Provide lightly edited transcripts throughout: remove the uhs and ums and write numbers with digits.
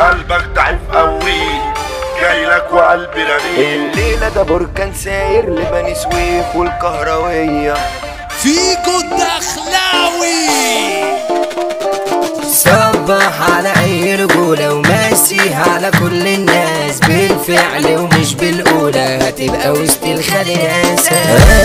قلبك ضعيف قوي جايلك وقلبي رميق. الليلة ده بركان ساير لبني سويف والكهروية فيكو الدخلاوي. صبح على اي رجولة وماسيها على كل الناس بالفعل ومش بالقولة، هتبقى وسط الخلياسة.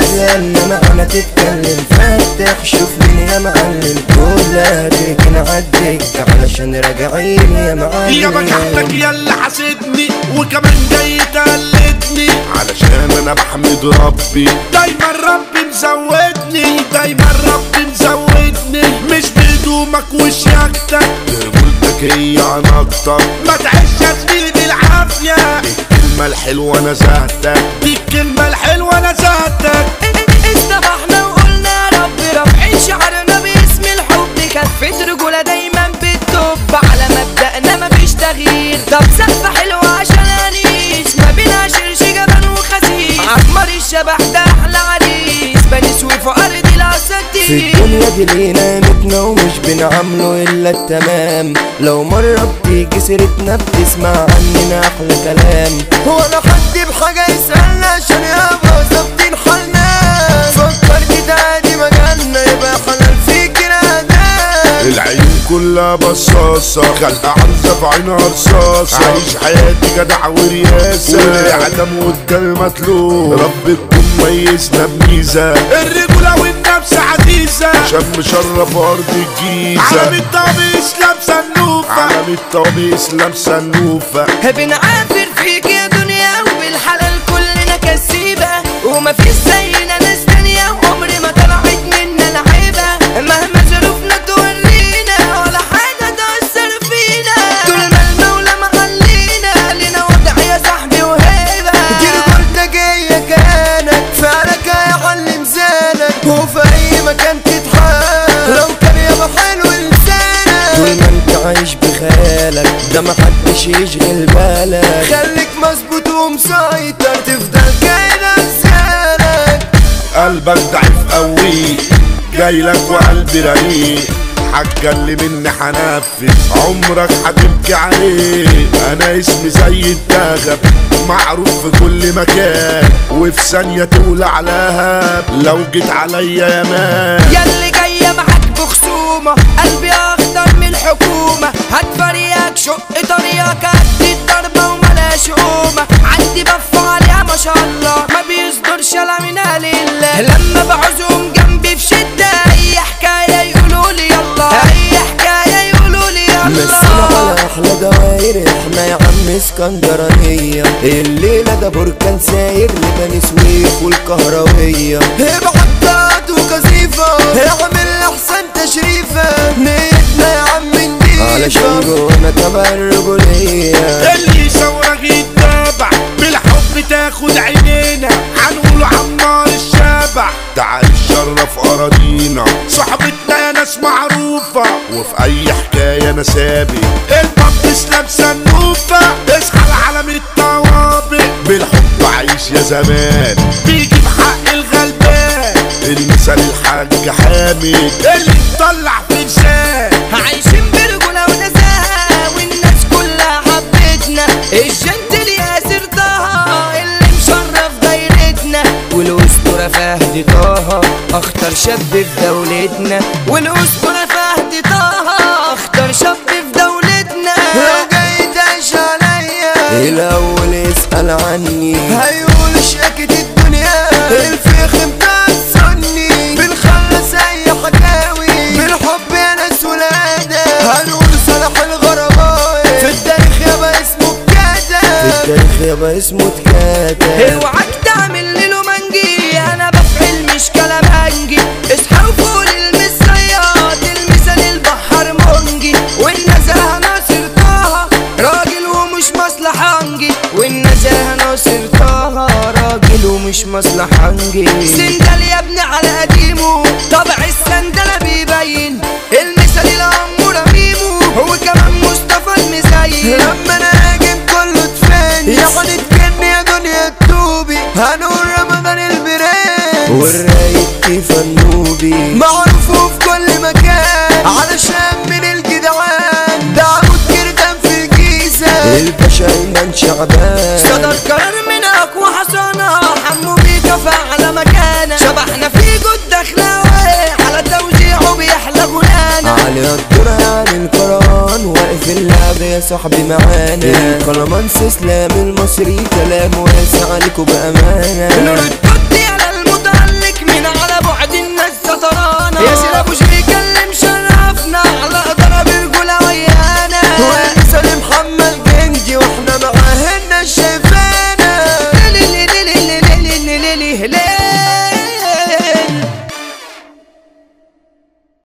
انما انا تتكلم فتح شوف مين يا معلم، كلها تركن عالدك علشان راجعين يا معلم. يا بجحتك ياللي حاسدني وكمان جاي تقلدني، علشان انا بحمد ربي دايما ربي مزودني، دايما ربي مزودني. مش بهدومك وشياكتك رجولتك هي عناقتك، ما تعيش يا زميلي بالعافية. الكلمة الحلوة نزهتك، دي الكلمة الحلوة نزهتك. استبحنا وقلنا ربي رافعين شعرنا باسم الحب، كفة رجولة دايما بتدب على مبدأنا مفيش تغيير. طب سقفة حلوة عشان انيس ما بينا شرش جبل وخسيس، عمر الشبح ده احلى عريس بني سويف وارض الاساتير. في الدنيا دي لينا قيمتنا ومش بنعامله الا التمام، لو مرة بتيجي سيرتنا بتسمع عننا احلى كلام. هو انا حد بحاجة يسألنا عشان يابا ظابطين حالنا، فكرت تعادي مجالنا يبقى حلال فيك نادام. العين كلها بصاصة خلقة عرزة في عينها رصاصة، عايش حياتي جدع ورياسة والعدم قدام مطلوب. رب تكون ميزنا بميزة، الرجولة والنفس عزيزة. شم شرف أرض الجيزة، عالم الطبيس لابسة النوفة، عالم الطبيس لابسة النوفة. بنعافر فيك يا دنيا وبالحلال كلنا كسيبة، ومفيش زينا ناس تانية وعمر ما طلعت منا لعيبة. مهما ظروفنا تورينا ولا حاجة تأثر فينا، طول ما المولى محلينا لنا وضع يا صاحبي وهيبة. دي رجولتك هي كيانك، فعلك هيعلم زانك، وفي أي مكان تتحال لو كان يابا حلو لسانك. طول ما انت عايش بخيالك ده محدش يشغل بالك، خليك مظبوط ومسيطر تفضل كاين لسانك. قلبك ضعيف قوي جايلك وقلبي رقيق، حتجلي مني حنفذ عمرك هتبكي عليه. انا اسمي زي الدغب معروف في كل مكان، وفي ثانية تولع لهب لو جيت عليا يا مان. ياللي جاية معاك بخصومة قلبي اخضر من الحكومة، هتفريك شق طريقك قد الضربة وملاش قومة. عندي بف عليها ما شاء الله ما بيصدرش لا من لله، لما بعوزهم جنبي في شدة اي حكاية يقولولي يلا، اي حكاية يقولولي مسينا يلا. على احلى دواير احنا يا عم اسكندرانية، الليلة ده بركان ساير لبني سويف والكهروية. ابعد وكثيفة اعمل احسن تشريفة، نيتنا يا عم نضيفة علشان جوانا تبع الرجولية. اللي يصورك يتابع بالحب تاخد عينينا، هنقول عمار الشابع تعال شرف اراضينا. صحبتنا يا ناس معروفة وفي اي حكاية انا سابق، البطس لابسة النوفة. اصحى العالم الطوابق بالحب عايش يا زمان، بيجي بحق الغلبان. المثال الحاج حامد اللي مطلع في لسان، عايشين برجولة ونزاهة والناس كلها حبتنا. الجنتل ياسر طه اللي مشرف دايرتنا، والأسطورة فهد طه أخطر شاب في دولتنا، والأسطورة فهد طه أخطر شاب في دولتنا. لو جاي تعيش عليا الأول اسأل عني، هيقول شاكت الدنيا الفخم تأثرني. بنخلص أي حكاوي بالحب يا ناس ولادة، هنقول صلاح الغرباوي في التاريخ يابا اسمه اتكاتب، في التاريخ يابا اسمه اتكاتب. اوعك تعمل له منجي أنا بفعل مش كلام هنجي. اصحى وفوق المصريات المثال البحر منجي، والنزاهة ناصر طه راجل ومش مصلحنجي، والنزاهة ناصر طه راجل ومش مصلحنجي. سندل يا ابني على قديمه طبع السندلة بيبين، المثال الأمورة ميمو هو كمان مصطفى المزين. لما انا هاجم كله تفاني يعني تجني يا دنيا التوبي، هنقول رمضان البرنس والرايق كيف النوبي، معروف في كل مكان علشان من الجدعان ده عمود كردان في الجيزة. تعبان. صدر قرار من اقوى حصانة حمو بيكا فعلى مكانه. شبحنا في جود دخلاوي على توزيعه بيحلى غنانا. علي الدور عن القرآن واقف اللعب يا صاحبي معانا. القلمانس اسلام المصري كلام واسع عليكوا بأمانة. نور التوتي على المتعلق من على بعد الناس سطرانة. يا سيد ابو